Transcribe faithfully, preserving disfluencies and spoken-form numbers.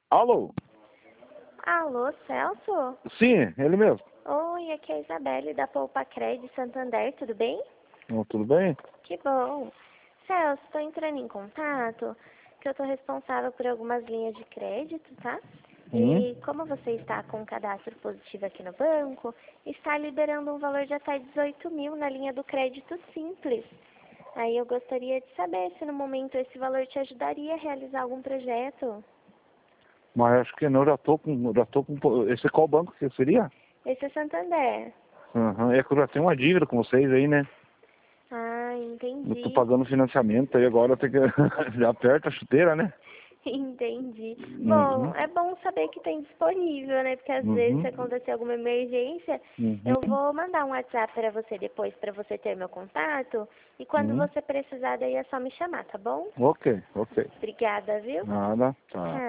Alô? Alô, Celso? Sim, ele mesmo. Oi, aqui é a Isabelle da Poupa Cred Santander, tudo bem? Oh, tudo bem? Que bom. Celso, estou entrando em contato, que eu estou responsável por algumas linhas de crédito, tá? Hum? E como você está com um cadastro positivo aqui no banco, está liberando um valor de até dezoito mil na linha do crédito simples. Aí eu gostaria de saber se no momento esse valor te ajudaria a realizar algum projeto. Mas acho que não, já tô com. Já tô com. Esse qual banco que seria? Esse é Santander. Aham, é que eu já tenho uma dívida com vocês aí, né? Ah, Eu tô entendi. pagando financiamento aí agora, eu tenho que. Já aperta a chuteira, né? Entendi. Bom, Uhum. é bom saber que tem disponível, né? Porque às vezes se Uhum. acontecer alguma emergência, eu Uhum. vou mandar um WhatsApp para você depois, para você ter meu contato. E quando Uhum. você precisar, daí é só me chamar, tá bom? Ok, ok. Obrigada, viu? Nada, tá. Tchau.